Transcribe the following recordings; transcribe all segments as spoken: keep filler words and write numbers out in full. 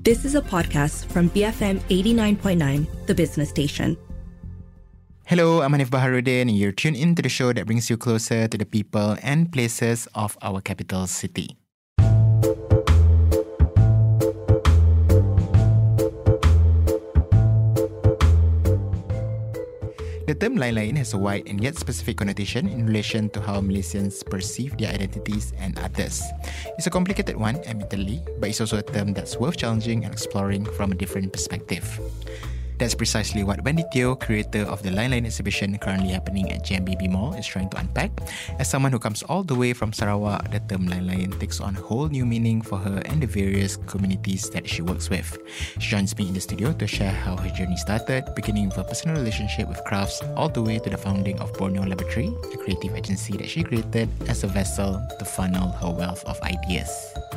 This is a podcast from B F M eighty-nine point nine, the business station. Hello, I'm Hanif Baharuddin, and you're tuned into the show that brings you closer to the people and places of our capital city. The term lain-lain has a wide and yet specific connotation in relation to how Malaysians perceive their identities and others. It's a complicated one, admittedly, but it's also a term that's worth challenging and exploring from a different perspective. That's precisely what Wendy Teo, creator of the Lain-Lain exhibition currently happening at J M B B Mall, is trying to unpack. As someone who comes all the way from Sarawak, the term Lain-Lain takes on a whole new meaning for her and the various communities that she works with. She joins me in the studio to share how her journey started, beginning with a personal relationship with crafts, all the way to the founding of Borneo Laboratory, a creative agency that she created as a vessel to funnel her wealth of ideas.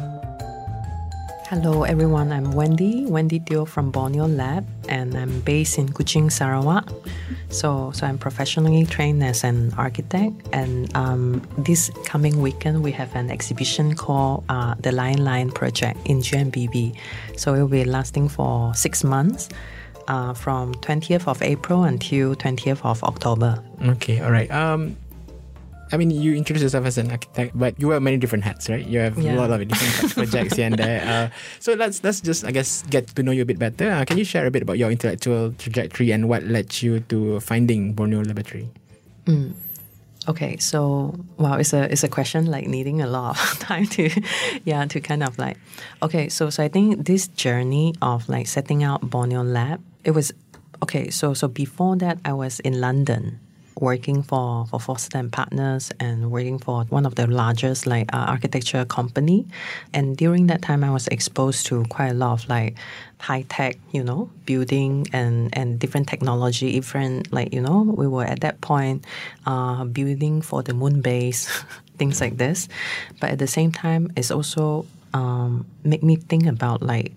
Hello everyone, I'm Wendy, Wendy Teo from Borneo Lab, and I'm based in Kuching, Sarawak. So, so I'm professionally trained as an architect, and um, this coming weekend we have an exhibition called uh, the Lain-Lain Project in J M B B. So it will be lasting for six months, uh, from twentieth of April until twentieth of October. Okay, all right. Um, I mean, you introduced yourself as an architect, but you wear many different hats, right? You have yeah. a lot of different projects here and there. Uh, so let's let's just, I guess, get to know you a bit better. Uh, can you share a bit about your intellectual trajectory and what led you to finding Borneo Laboratory? Mm. Okay, so wow, it's a it's a question like needing a lot of time to, yeah, to kind of like, okay, so so I think this journey of like setting out Borneo Lab, it was okay. So so before that, I was in London, working for, for Foster and Partners and working for one of the largest like uh, architecture company. And during that time, I was exposed to quite a lot of like high tech, you know, building and, and different technology, different like, you know, we were at that point uh, building for the moon base, things like this. But at the same time, it's also um, make me think about like,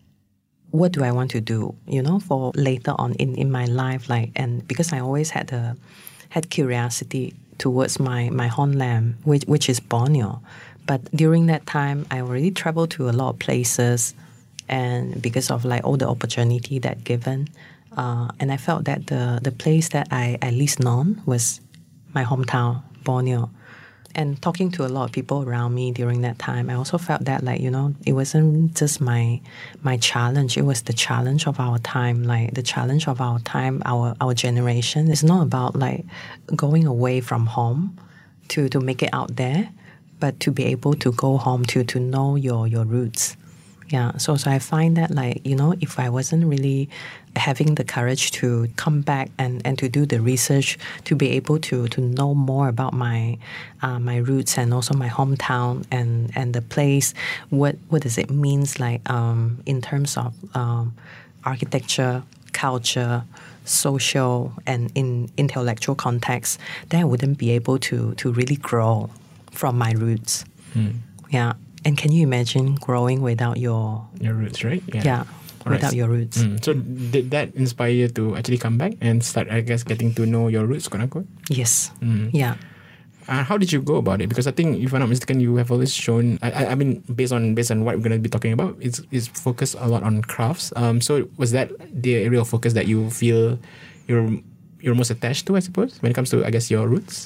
what do I want to do, you know, for later on in, in my life, like, and because I always had a, had curiosity towards my, my homeland, which, which is Borneo. But during that time, I already traveled to a lot of places, and because of like all the opportunity that given, uh, and I felt that the, the place that I, I least known was my hometown, Borneo. And talking to a lot of people around me during that time, I also felt that like, you know, it wasn't just my my challenge, it was the challenge of our time, like the challenge of our time, our our generation. It's not about like going away from home to, to make it out there, but to be able to go home to, to know your, your roots. Yeah, so so I find that like, you know, if I wasn't really having the courage to come back and, and to do the research, to be able to, to know more about my uh, my roots and also my hometown and, and the place, what what does it means like um, in terms of um, architecture, culture, social and in intellectual context, then I wouldn't be able to to really grow from my roots. Mm. Yeah. And can you imagine growing without your... Your roots, right? Yeah, yeah without right. your roots. Mm. So did that inspire you to actually come back and start, I guess, getting to know your roots, quote unquote? Yes. Mm. Yeah. Uh, how did you go about it? Because I think, if I'm not mistaken, you have always shown, I, I mean, based on based on what we're going to be talking about, it's, it's focused a lot on crafts. Um, so was that the area of focus that you feel you're, you're most attached to, I suppose, when it comes to, I guess, your roots?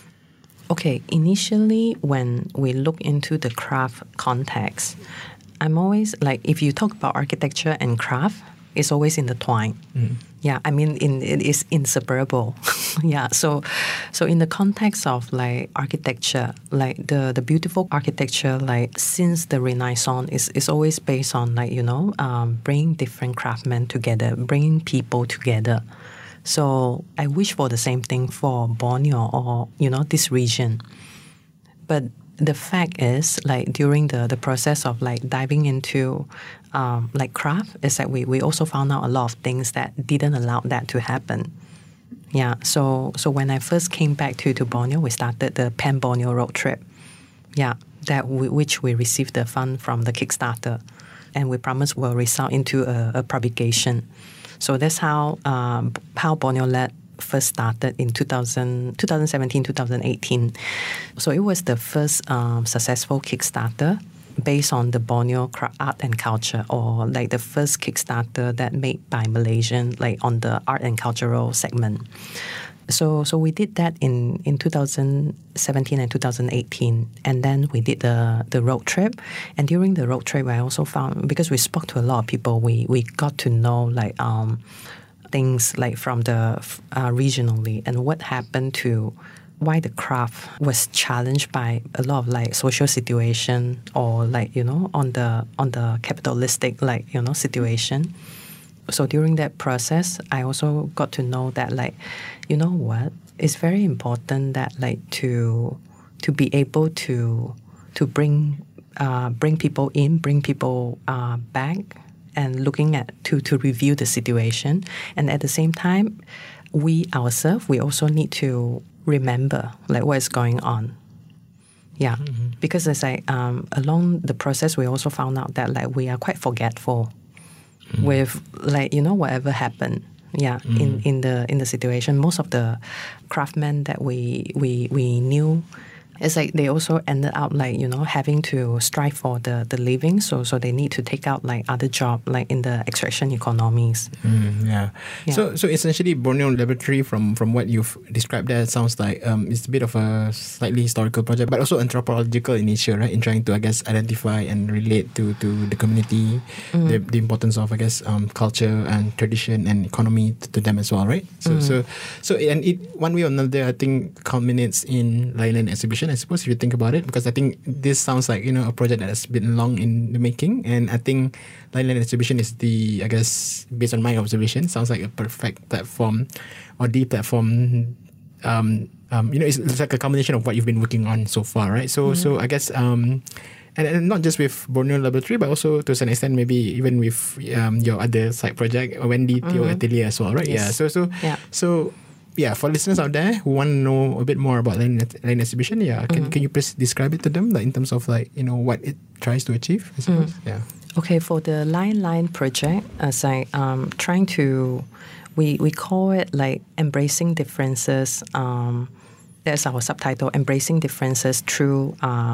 Okay, initially when we look into the craft context, I'm always like, if you talk about architecture and craft, it's always intertwined. Mm. Yeah, I mean, in, it is inseparable. yeah, so so in the context of like architecture, like the, the beautiful architecture, like since the Renaissance, is, is always based on like, you know, um, bringing different craftsmen together, bringing people together. So I wish for the same thing for Borneo or, you know, this region. But the fact is, like, during the, the process of, like, diving into, um, like, craft, is that we, we also found out a lot of things that didn't allow that to happen. Yeah, so so when I first came back to, to Borneo, we started the Pan Borneo road trip. Yeah, that we, which we received the fund from the Kickstarter. And we promised will result into a, a publication. So that's how um, how Borneo Lab first started in two thousand, twenty seventeen, twenty eighteen. So it was the first um, successful Kickstarter based on the Borneo art and culture, or like the first Kickstarter that made by Malaysian, like on the art and cultural segment. So so we did that in, in two thousand seventeen and two thousand eighteen, and then we did the, the road trip. And during the road trip, I also found, because we spoke to a lot of people, we, we got to know like um, things like from the uh, regionally, and what happened to why the craft was challenged by a lot of like social situation, or like, you know, on the on the capitalistic like, you know, situation. So during that process, I also got to know that like, you know what, it's very important that like to to be able to to bring uh, bring people in, bring people uh, back, and looking at to to review the situation, and at the same time, we ourselves we also need to remember like what is going on. Yeah, mm-hmm. Because as I um, along the process, we also found out that like we are quite forgetful mm-hmm. with like, you know, whatever happened. Yeah, mm-hmm. in, in the in the situation, most of the craftsmen that we we we knew, it's like they also ended up like, you know, having to strive for the, the living. So so they need to take out like other job like in the extraction economies. Mm, yeah. yeah. So so essentially Borneo Laboratory, from, from what you've described there, it sounds like um, it's a bit of a slightly historical project, but also anthropological in nature, right? In trying to, I guess, identify and relate to, to the community, mm. the, the importance of, I guess, um, culture and tradition and economy to, to them as well, right? So mm. so so and it one way or another, I think, culminates in Line-Line Exhibition, I suppose, if you think about it, because I think this sounds like, you know, a project that has been long in the making, and I think Line-Line Exhibition is the, I guess, based on my observation, sounds like a perfect platform, or the platform. Um, um, you know, it's, it's like a combination of what you've been working on so far, right? So, mm-hmm. so I guess, um, and, and not just with Borneo Laboratory, but also to some extent, maybe even with um, your other side project, Wendy mm-hmm. Teo Atelier as well, right? Yes. Yeah. So, so, yeah. so. Yeah, for listeners out there who want to know a bit more about Line-Line Exhibition, yeah, can, mm-hmm. can you please describe it to them, like in terms of like, you know, what it tries to achieve, I suppose? Mm. Yeah. Okay, for the Line-Line project, as I um trying to, we we call it like embracing differences. Um, there's our subtitle, embracing differences through uh.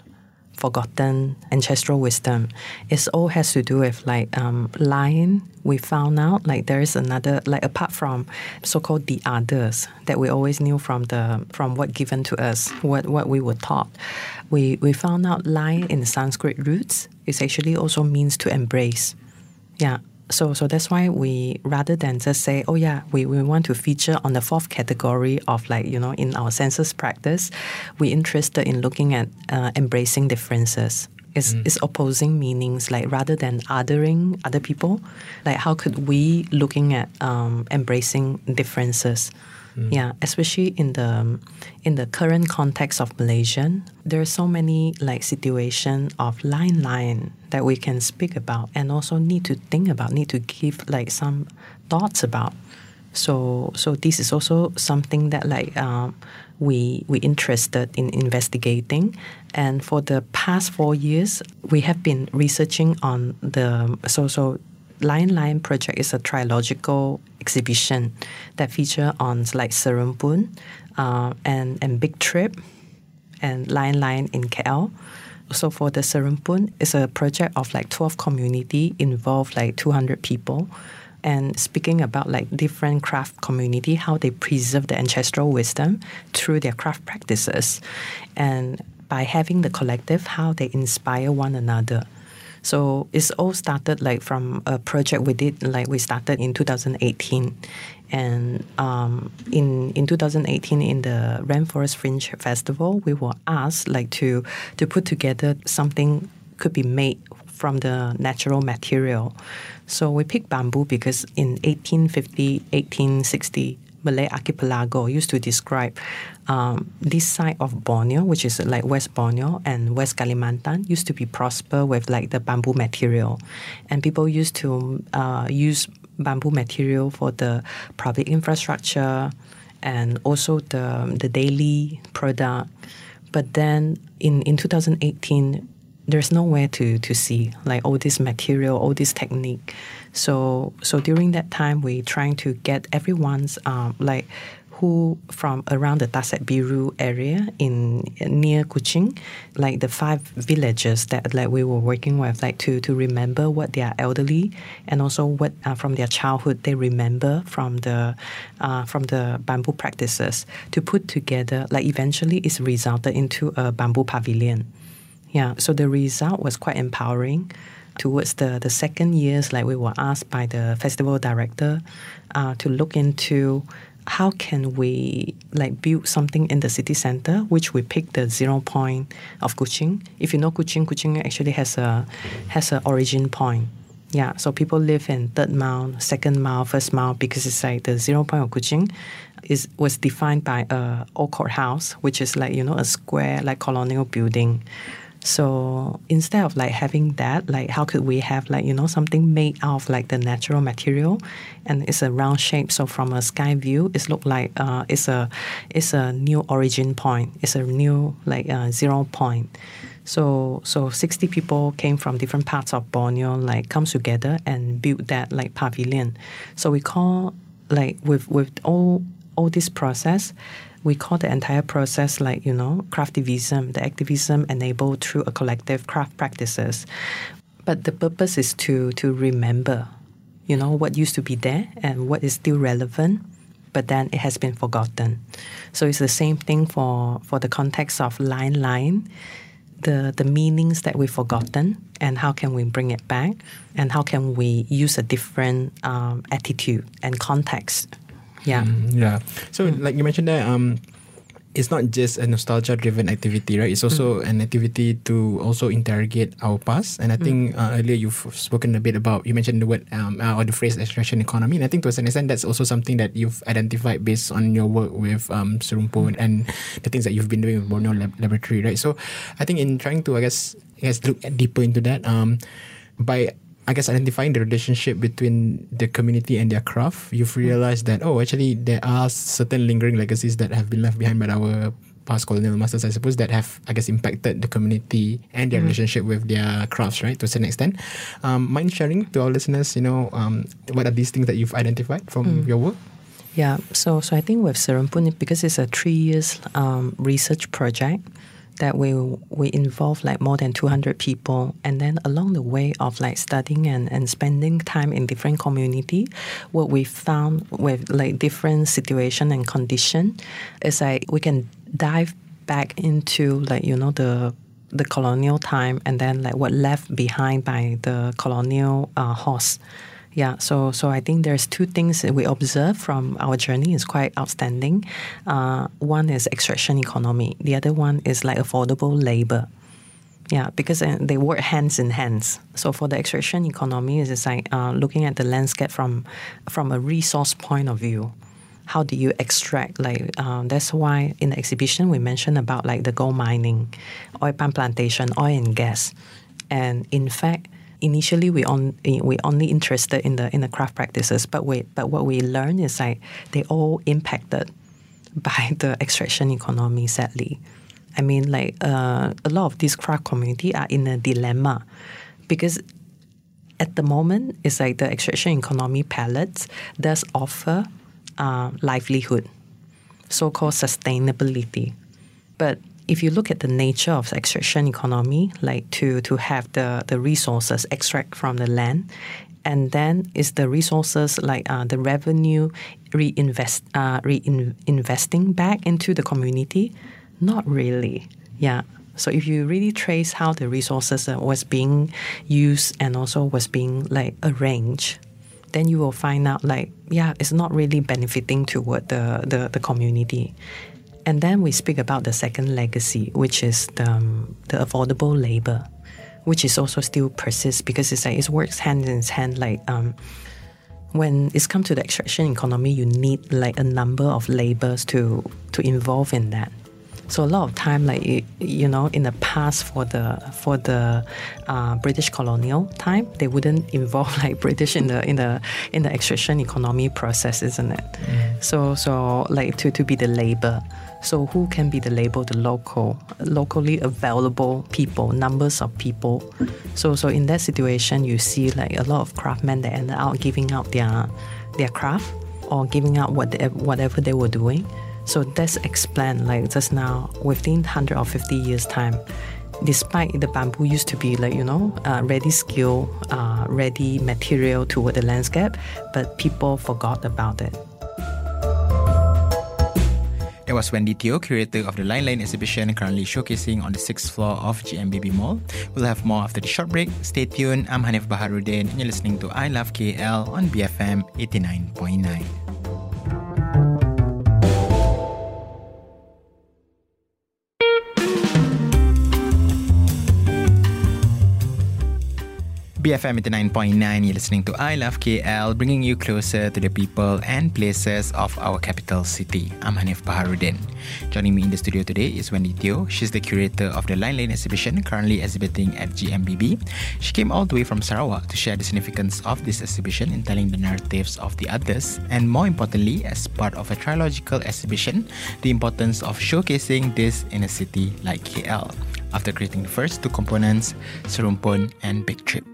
forgotten ancestral wisdom. It all has to do with like um, line. We found out like there is another, like apart from so-called the others that we always knew from the from what given to us, what what we were taught. We we found out line in Sanskrit roots is actually also means to embrace. Yeah. So so that's why we, rather than just say, oh yeah, we, we want to feature on the fourth category of like, you know, in our census practice, we're interested in looking at uh, embracing differences. It's, mm. it's opposing meanings, like rather than othering other people, like how could we looking at um, embracing differences? Mm. Yeah, especially in the in the current context of Malaysian, there are so many like situation of line line that we can speak about, and also need to think about, need to give like some thoughts about. So so this is also something that like um, we we interested in investigating, and for the past four years we have been researching on the so so. Line-Line project is a trilogical exhibition that feature on like Serempun uh, and and Big Trip and Line-Line in K L. So for the Serempun, it's a project of like twelve community, involved like two hundred people, and speaking about like different craft community, how they preserve the ancestral wisdom through their craft practices, and by having the collective, how they inspire one another. So it's all started like from a project we did, like we started in two thousand eighteen. And um, in in two thousand eighteen, in the Rainforest Fringe Festival, we were asked like to, to put together something could be made from the natural material. So we picked bamboo because in eighteen fifty, eighteen sixty, Malay archipelago used to describe um, this side of Borneo, which is like West Borneo and West Kalimantan, used to be prosper with like the bamboo material. And people used to uh, use bamboo material for the public infrastructure and also the, the daily product. But then in, in two thousand eighteen, there's nowhere to, to see like all this material, all this technique. So so during that time, we trying to get everyone's um, like who from around the Tasek Biru area in near Kuching, like the five villages that like we were working with, like to to remember what their elderly and also what uh, from their childhood they remember from the uh, from the bamboo practices to put together. Like eventually, it's resulted into a bamboo pavilion. Yeah, so the result was quite empowering. Towards the, the second years, like we were asked by the festival director uh, to look into how can we like build something in the city center, which we picked the zero point of Kuching. If you know Kuching, Kuching actually has a has an origin point. Yeah, so people live in third mile, second mile, first mile because it's like the zero point of Kuching is was defined by a old courthouse, which is like, you know, a square like colonial building. So instead of like having that, like how could we have like, you know, something made out of like the natural material, and it's a round shape. So from a sky view, it look like uh, it's a it's a new origin point. It's a new like uh, zero point. So so sixty people came from different parts of Borneo, like comes together and build that like pavilion. So we call like with with all all this process. We call the entire process like, you know, craftivism, the activism enabled through a collective craft practices. But the purpose is to to remember, you know, what used to be there and what is still relevant, but then it has been forgotten. So it's the same thing for, for the context of line line, the, the meanings that we've forgotten and how can we bring it back and how can we use a different um, attitude and context. Yeah. Mm, yeah. So mm. like you mentioned there, um, it's not just a nostalgia-driven activity, right? It's also mm. an activity to also interrogate our past. And I mm. think uh, earlier you've spoken a bit about, you mentioned the word um, uh, or the phrase extraction economy. And I think to an extent that's also something that you've identified based on your work with um, Serumpun and the things that you've been doing with Borneo Lab- Laboratory, right? So I think in trying to, I guess, I guess look deeper into that, um, by I guess identifying the relationship between the community and their craft, you've realized that, oh, actually there are certain lingering legacies that have been left behind by our past colonial masters, I suppose, that have, I guess, impacted the community and their mm. relationship with their crafts, right, to a certain extent. Um, mind sharing to our listeners, you know, um, what are these things that you've identified from mm. your work? Yeah, so so I think with Serumpun, because it's a three years um, research project, that we we involve like more than two hundred people, and then along the way of like studying and, and spending time in different community, what we found with like different situation and condition is like we can dive back into like, you know, the the colonial time and then like what left behind by the colonial uh, horse. Yeah, so so I think there's two things that we observe from our journey is quite outstanding. Uh, one is extraction economy. The other one is like affordable labor. Yeah, because uh, they work hands in hands. So for the extraction economy, it's like uh, looking at the landscape from from a resource point of view. How do you extract? Like um, that's why in the exhibition we mentioned about like the gold mining, oil palm plantation, oil and gas, and in fact. Initially, we on we only interested in the in the craft practices, but we but what we learned is like they all impacted by the extraction economy. Sadly, I mean, like uh, a lot of these craft community are in a dilemma because at the moment it's like the extraction economy pallets does offer uh, livelihood, so-called sustainability, but if you look at the nature of the extraction economy, like to, to have the, the resources extract from the land, and then is the resources like uh, the revenue reinvest uh, reinvesting back into the community? Not really. Yeah. So if you really trace how the resources uh, was being used and also was being like arranged, then you will find out like, yeah, it's not really benefiting toward the, the, the community. And then we speak about the second legacy, which is the, um, the affordable labor, which is also still persists because it's like it works hand in hand. Like um, when it's come to the extraction economy, you need like a number of labors to to involve in that. So a lot of time, like you, you know, in the past for the for the uh, British colonial time, they wouldn't involve like British in the in the in the extraction economy process, isn't it? Mm. So so like to to be the labor. So who can be the label? The local, locally available people, numbers of people. So so in that situation, you see like a lot of craftsmen that end up giving out their their craft or giving up whatever, whatever they were doing. So that's explained like just now within one hundred or fifty years time. Despite the bamboo used to be like, you know, uh, ready skill, uh, ready material toward the landscape, but people forgot about it. That was Wendy Teo, curator of the Line Line exhibition currently showcasing on the sixth floor of G M B B Mall. We'll have more after the short break. Stay tuned. I'm Hanif Baharuddin and you're listening to I Love K L on B F M eighty-nine point nine. B F M eighty-nine point nine, you're listening to I Love K L, bringing you closer to the people and places of our capital city. I'm Hanif Baharuddin. Joining me in the studio today is Wendy Teo. She's the curator of the Line Lane exhibition, currently exhibiting at G M B B. She came all the way from Sarawak to share the significance of this exhibition in telling the narratives of the others, and more importantly, as part of a trilogical exhibition, the importance of showcasing this in a city like K L. After creating the first two components, Serumpun and Big Trip.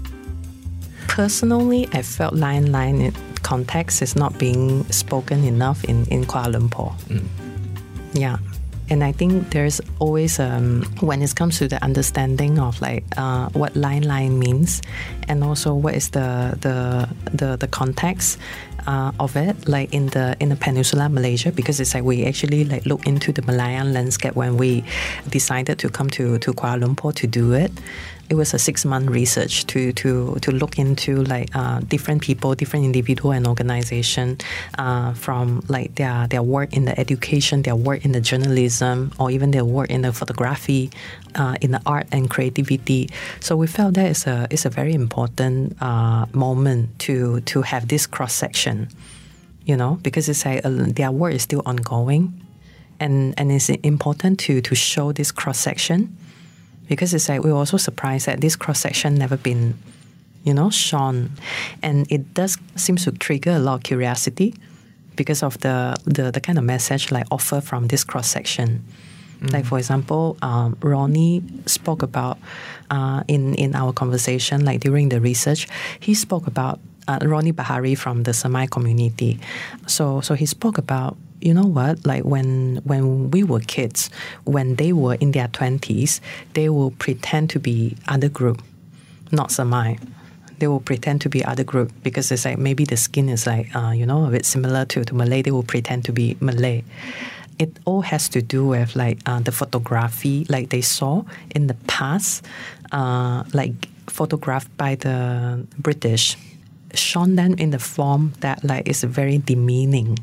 Personally, I felt Line Line in context is not being spoken enough in, in Kuala Lumpur. Mm. Yeah. And I think there's always, um, when it comes to the understanding of like uh, what Line Line means, and also what is the the the, the context uh, of it, like in the in the Peninsular Malaysia, because it's like we actually like look into the Malayan landscape when we decided to come to, to Kuala Lumpur to do it. It was a six-month research to to to look into like uh, different people, different individual and organization uh, from like their their work in the education, their work in the journalism, or even their work in the photography, uh, in the art and creativity. So we felt that is a is a very important uh, moment to to have this cross section, you know, because it's like uh, their work is still ongoing, and and it's important to to show this cross section. Because it's like we were also surprised that this cross-section never been, you know, shown. And it does seem to trigger a lot of curiosity because of the, the, the kind of message like offer from this cross-section. Mm. Like, for example, um, Ronnie spoke about, uh, in, in our conversation, like during the research, he spoke about uh, Ronnie Bahari from the Semai community. So, so he spoke about, you know what, like when when we were kids, when they were in their twenties, they will pretend to be other group, not Semai. They will pretend to be other group because it's like maybe the skin is like, uh, you know, a bit similar to, to Malay. They will pretend to be Malay. It all has to do with like uh, the photography, like they saw in the past, uh, like photographed by the British, shown them in the form that like is very demeaning.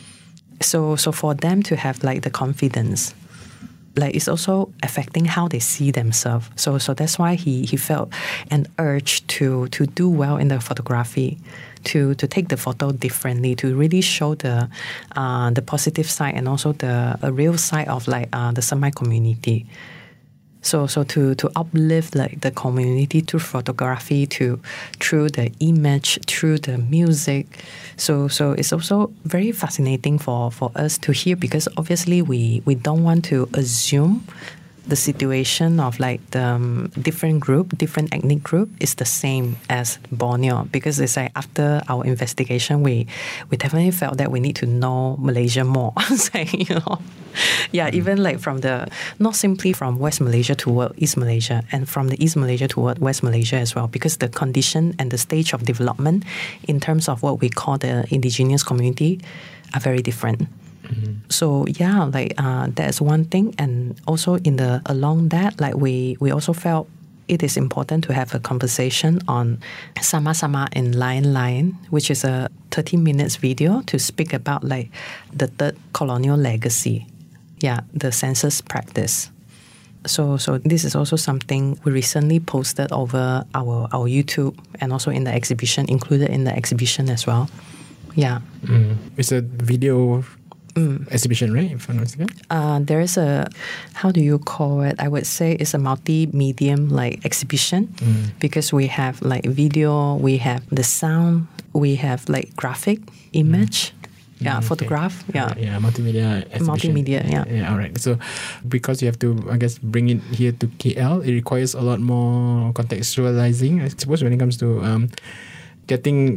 So, so for them to have like the confidence, like it's also affecting how they see themselves. So, so that's why he, he felt an urge to to do well in the photography, to to take the photo differently, to really show the uh, the positive side and also the a real side of like uh, the Semai community. So, so to, to uplift like the community through photography, to through the image, through the music. So, so it's also very fascinating for, for us to hear because obviously we, we don't want to assume the situation of like the um, different group, different ethnic group is the same as Borneo, because it's like after our investigation, we we definitely felt that we need to know Malaysia more. It's like, you know, yeah, mm-hmm. even like from the, not simply from West Malaysia toward East Malaysia and from the East Malaysia toward West Malaysia as well, because the condition and the stage of development in terms of what we call the indigenous community are very different. Mm-hmm. So yeah, like uh, that's one thing, and also in the along that, like we we also felt it is important to have a conversation on Sama Sama in Line Line, which is a thirty minutes video to speak about like the third colonial legacy, yeah, the census practice. So so this is also something we recently posted over our our YouTube and also in the exhibition, included in the exhibition as well. Yeah, mm. It's a video. Mm. Exhibition, right? If I'm not mistaken. Uh, there is a, how do you call it? I would say it's a multi-medium like exhibition mm. because we have like video, we have the sound, we have like graphic, image, mm. yeah, mm, photograph, okay. yeah, uh, yeah, multimedia exhibition. Multimedia, yeah. yeah, yeah. All right. So, because you have to, I guess, bring it here to K L, it requires a lot more contextualizing, I suppose, when it comes to um, getting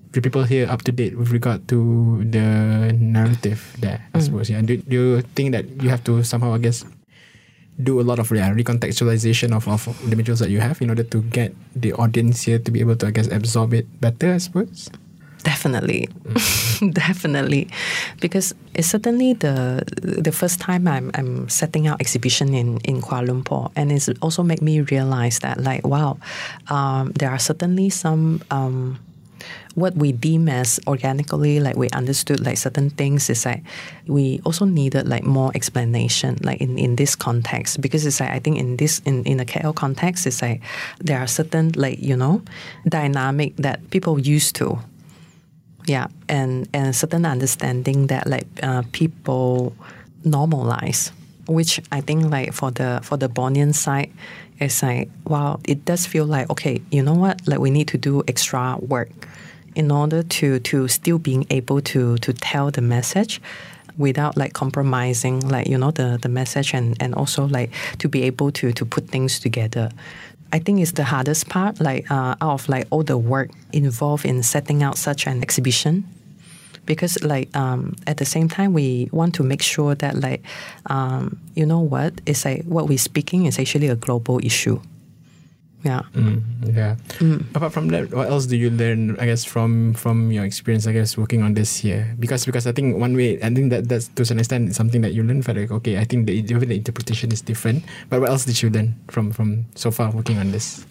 the people here up to date with regard to the narrative there, I mm. suppose. Yeah. Do, do you think that you have to somehow, I guess, do a lot of yeah, recontextualization of, of the materials that you have in order to get the audience here to be able to, I guess, absorb it better, I suppose? Definitely, mm. definitely, because it's certainly the the first time I'm I'm setting out exhibition in, in Kuala Lumpur, and it's also made me realize that like wow, um, there are certainly some um, what we deem as organically like we understood like certain things is like we also needed like more explanation like in, in this context, because it's like I think in this in, in a K L context it's like there are certain like you know dynamic that people used to. Yeah, and, and a certain understanding that like uh, people normalize, which I think like for the for the Bornean side, it's like wow, it does feel like okay, you know what, like we need to do extra work in order to to still being able to to tell the message without like compromising like you know the the message and and also like to be able to to put things together. I think it's the hardest part, like uh, out of like all the work involved in setting out such an exhibition, because like um, at the same time we want to make sure that like um, you know what, it's like what we're speaking is actually a global issue. Yeah. Mm, yeah. Mm. Apart from that, what else do you learn, I guess, from from your experience, I guess, working on this here? Because because I think one way, I think that that's to some extent something that you learn. For like, okay, I think the, the interpretation is different. But what else did you learn from, from so far working on this?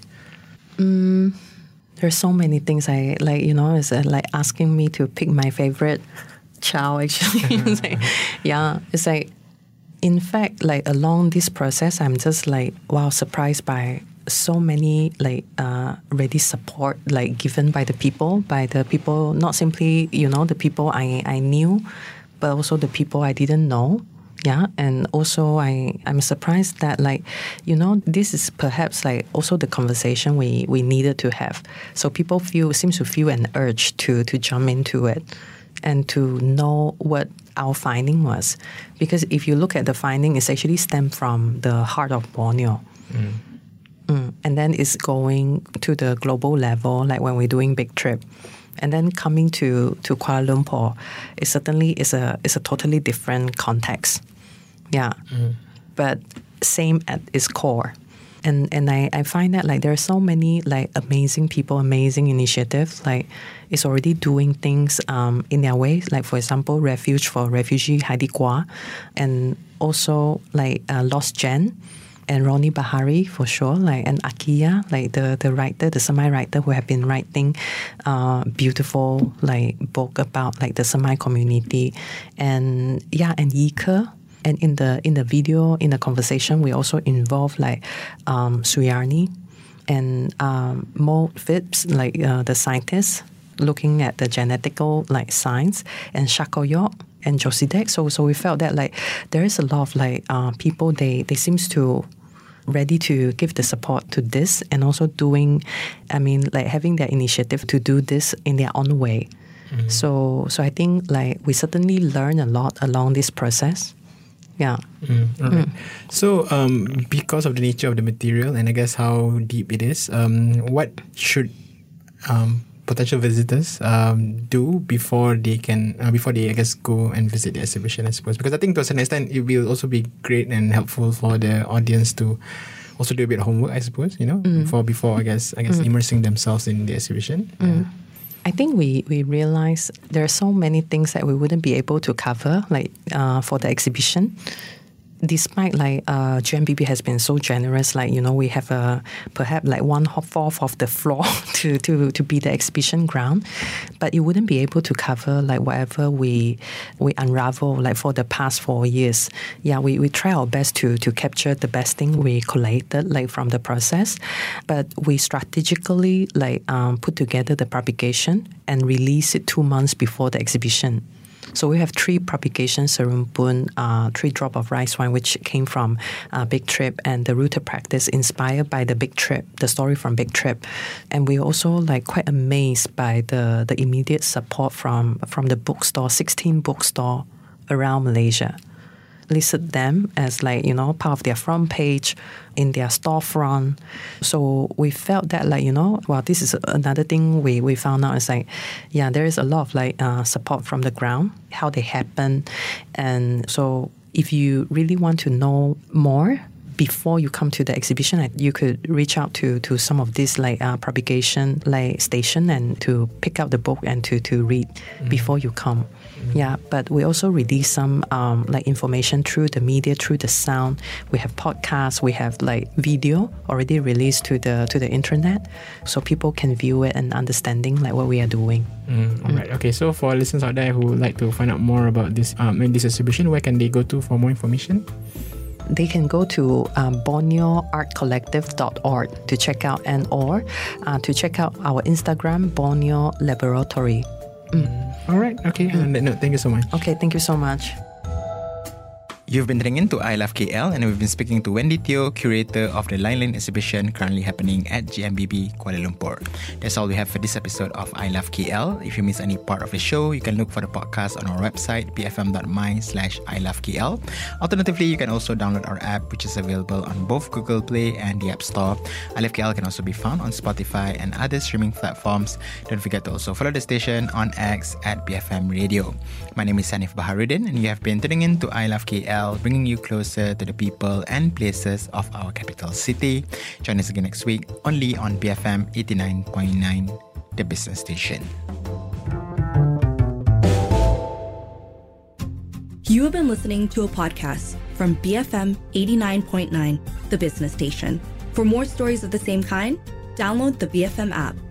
Mm, there's so many things I like, you know, it's uh, like asking me to pick my favorite child, actually. It's like, yeah, it's like, in fact, like along this process, I'm just like, wow, surprised by so many like uh, ready support like given by the people, by the people, not simply, you know, the people I, I knew, but also the people I didn't know. Yeah. And also I, I'm surprised that like, you know, this is perhaps like also the conversation we, we needed to have. So people feel, seems to feel an urge to, to jump into it and to know what our finding was. Because if you look at the finding, it's actually stemmed from the heart of Borneo. Mm. Mm. And then it's going to the global level, like when we're doing Big Trip. And then coming to, to Kuala Lumpur, it certainly is a is a totally different context. Yeah. Mm. But same at its core. And and I, I find that like there are so many like amazing people, amazing initiatives, like it's already doing things um, in their way. Like for example, Refuge for Refugee Heidi Kwa, and also like uh, Lost Gen. And Ronnie Bahari for sure, like and Akia, like the, the writer, the Semai writer who have been writing uh, beautiful like book about like the Semai community, and yeah, and Yike. And in the in the video, in the conversation, we also involve like um, Suyarni and um, Mo Phipps, like uh, the scientist looking at the genetical like science, and Shakoyok and Josidek. So so we felt that like there is a lot of like uh, people they they seems to ready to give the support to this, and also doing, I mean, like having their initiative to do this in their own way. Mm-hmm. So, so I think like we certainly learn a lot along this process. Yeah. Mm, all right. Mm. So, um, because of the nature of the material and I guess how deep it is, um, what should um, potential visitors um, do before they can, uh, before they, I guess, go and visit the exhibition, I suppose? Because I think to a certain extent, it will also be great and helpful for the audience to also do a bit of homework, I suppose, you know, mm. before, before I guess, I guess mm. immersing themselves in the exhibition. Mm. Yeah. I think we, we realize there are so many things that we wouldn't be able to cover, like uh, for the exhibition. Despite like uh, G M B B has been so generous, like, you know, we have a perhaps like one fourth of the floor to, to, to be the exhibition ground, but you wouldn't be able to cover like whatever we we unravel like for the past four years. Yeah, we, we try our best to to capture the best thing we collated like from the process, but we strategically like um, put together the publication and release it two months before the exhibition. So we have three publications, Serumpun, uh, Three Drop of Rice Wine, which came from uh, Big Trip, and the Rooted Practice inspired by the Big Trip, the story from Big Trip. And we're also like quite amazed by the, the immediate support from, from the bookstore, sixteen bookstore around Malaysia. listed them as like, you know, part of their front page in their storefront. So we felt that like, you know, well, this is another thing we, we found out is like, yeah, there is a lot of like uh, support from the ground, how they happen. And so if you really want to know more before you come to the exhibition, like, you could reach out to, to some of these like uh, publication like station and to pick up the book and to, to read mm-hmm. before you come. Mm-hmm. Yeah, but we also release some um, like information through the media, through the sound. We have podcasts, we have like video already released to the to the internet, so people can view it and understanding like what we are doing. Mm, all right. Okay. So for listeners out there who would like to find out more about this um, this exhibition, where can they go to for more information? They can go to um, borneo art collective dot org to check out and or uh, to check out our Instagram, Borneo Laboratory. Mm. All right. Okay. Mm. On that note, thank you so much. Okay. Thank you so much. You've been tuning in to I Love K L, and we've been speaking to Wendy Teo, curator of the Line Lane exhibition currently happening at G M B B Kuala Lumpur. That's all we have for this episode of I Love K L. If you miss any part of the show, you can look for the podcast on our website, b f m dot m y slash I Love K L. Alternatively, you can also download our app, which is available on both Google Play and the App Store. I Love K L can also be found on Spotify and other streaming platforms. Don't forget to also follow the station on X at B F M Radio. My name is Sanif Baharuddin, and you have been tuning in to I Love K L, bringing you closer to the people and places of our capital city. Join us again next week, only on B F M eighty-nine point nine, the business station. You have been listening to a podcast from B F M eighty-nine point nine, the business station. For more stories of the same kind, download the B F M app.